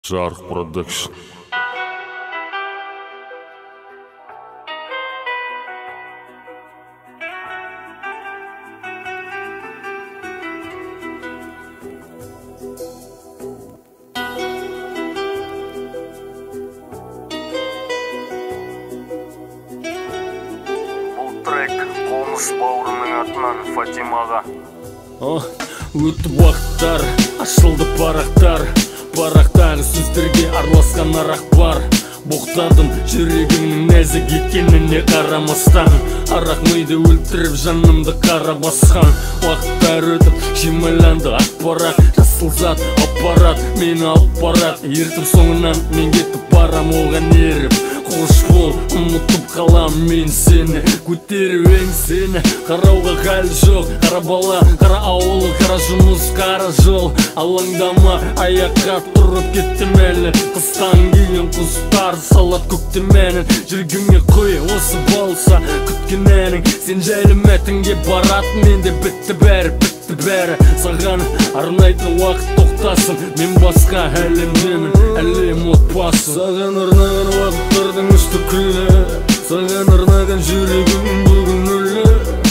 Жарк Продакшн. Бұл трек қоныс бауырының атынан Фатимаға. Өтіп уақыттар, ашылды парақтағы сөздерге араласқан арақ бар. Боқтадым жүрегімнің нәзік екеніне қарамастан, арақ миды өлтіріп жанымды қара басқан. Уақыттар өтіп шимайланды ақпарат, жасыл зат аппарат мені алып барат. Ертіп соңынан мен кетіп барам оған еріп. Қош бол, ұмытып қалам мен сені, көтеріп еңсені. Қарауға хәл жоқ, қара бала, қара ауыл, қара жұмыс, қара жол. Алаңдама, аяққа тұрып кеттім әлі. Қыстан кейін құстар салат көктем әнін. Жүргіңе қой, осы болса күткен әнің. Сен жайлы мәтінге барат, менде бітті бәрі. Саған арнайтын уақыт тоқтасын, мен басқа әлемдемін, әлем отбасы. Саған арнаған уақыттардың үсті күлі, саған арнаған жүрегім бүгін өлі.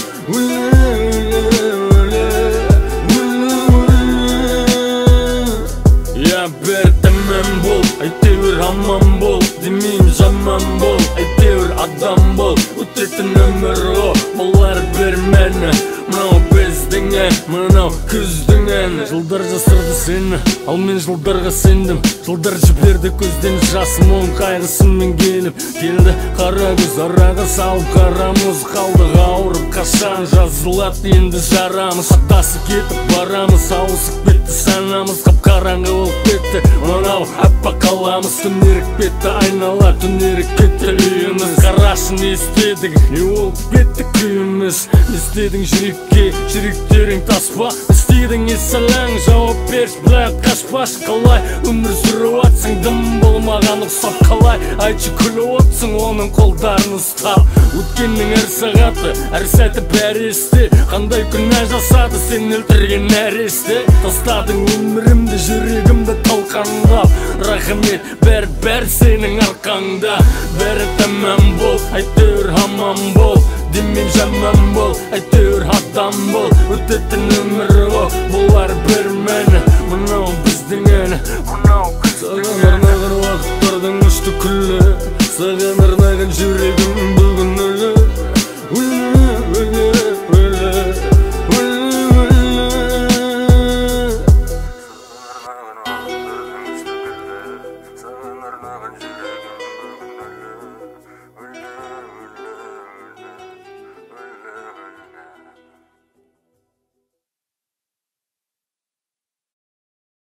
Я бәрі тәмәм бол, әйтеуір аман бол. Демейм жаман бол, әйтеуір адам бол. Өтетін өмір о, болар бір мәні. Мынау біздің ән, мынау күздің әні. Жылдар жасырды сені, ал мен жылдарға сендім. Жылдар жіберді көзден жасым, оның қайғысымен келіп. Келді қара көз араға салып, қарамыз қалдық ауырып. Қашан жазылады енді жарамыз, атасы кетіп барамыз. Ауысып кетті санамыз, қап-қараңғы болып кетті. Мынау аппақ қаламыз, түнеріп кетті айнала, түнеріп кетті үйіміз. Қарашы не істедің, не болып кетті күйіміз. Не істедің жүректерің таспа, істедің есалаң, жауап берші, бірақ қашпаш. Қалай өмір сүріп атсың, дым болмаған ұқсап қалай. Айтшы күліп отсың, оның қолдарын ұстап. Өткеннің әр сағаты, әр сәті бәрі есте. Қандай күнә жасады сен өлтірген нәресте. Тастадың өмірімді, жүрегімді талқандап. Рахмет, бәрі сенің арқаңда. Бәрі тәмәм бол, әйтеуір аман бол. Демейм жаман бол, әйтеуір адам бол. Өтетін өмір о, болар бір мәні. Мынау біздің әні, мынау